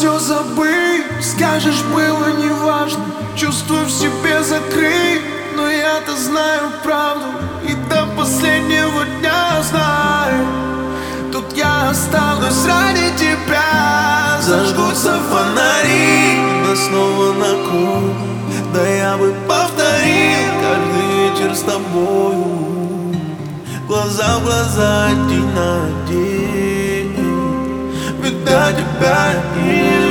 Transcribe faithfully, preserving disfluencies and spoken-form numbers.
все забыть. Скажешь, было неважно, чувствую в себе закрыть. Но я-то знаю правду и до последнего дня знаю. Тут я останусь ради тебя. Зажгутся фонари, но снова на круг. Да я бы повторил каждый вечер с тобою. Глаза в глаза, день на день. Ведь до тебя не